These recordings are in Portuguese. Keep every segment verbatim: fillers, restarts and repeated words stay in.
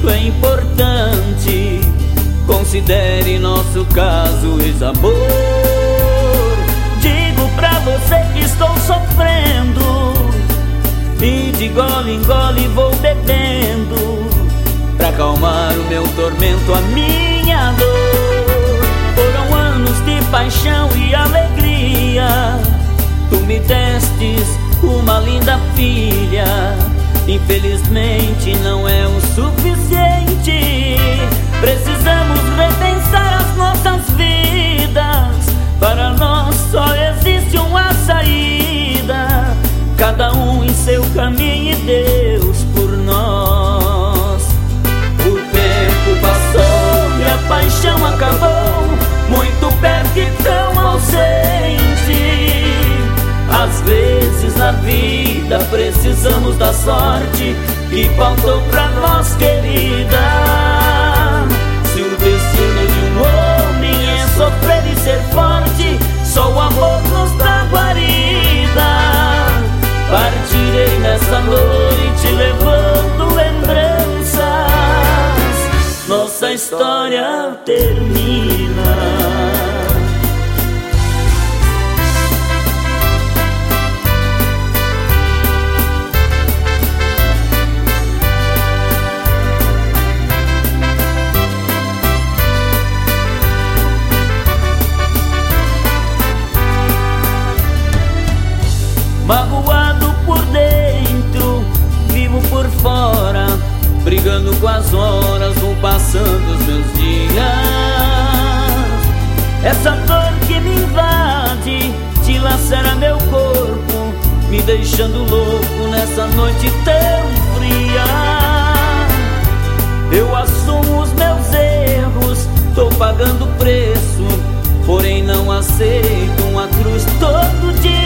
muito é importante. Considere nosso caso ex-amor. Digo pra você que estou sofrendo, e de gole em gole vou bebendo pra acalmar o meu tormento, a minha dor. Foram anos de paixão e alegria, tu me destes uma linda filha. Infelizmente não é o suficiente, precisamos repensar as nossas vidas. Para nós só existe uma saída, cada um em seu caminho e Deus por nós. O tempo passou e a paixão acabou, muito perto e tão ausente. Às vezes na vida precisamos da sorte que faltou pra nós, querida. Se o destino de um homem é sofrer e ser forte, só o amor nos dá guarida. Partirei nessa noite levando lembranças, nossa história termina. Magoado por dentro, vivo por fora, brigando com as horas, vão passando os meus dias. Essa dor que me invade dilacera meu corpo, me deixando louco nessa noite tão fria. Eu assumo os meus erros, tô pagando preço, porém não aceito uma cruz todo dia.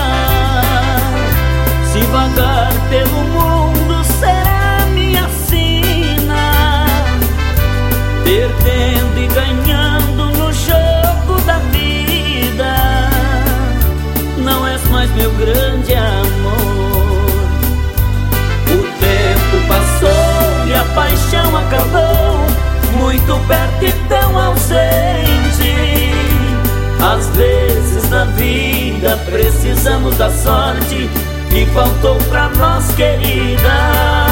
Se vagar pelo mundo será minha sina, perdendo e ganhando no jogo da vida. Não és mais meu grande amor. O tempo passou e a paixão acabou, muito perto e tão ausente. Às vezes na vida precisamos da sorte que faltou pra nós, querida.